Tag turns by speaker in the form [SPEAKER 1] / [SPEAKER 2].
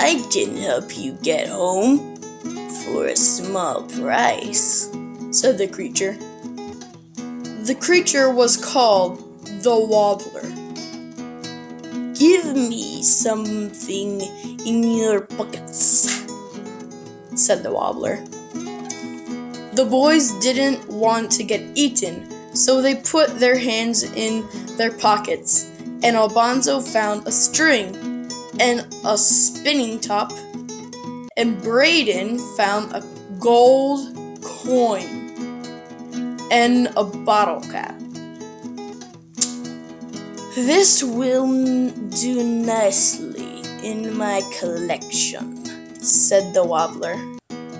[SPEAKER 1] I can help you get home for a small price, said the creature. The creature was called the Wobbler. Give me something in your pockets, said the Wobbler. The boys didn't want to get eaten, so they put their hands in their pockets, and Alfonso found a string and a spinning top, and Braden found a gold coin and a bottle cap. This will do nicely in my collection, said the Wobbler.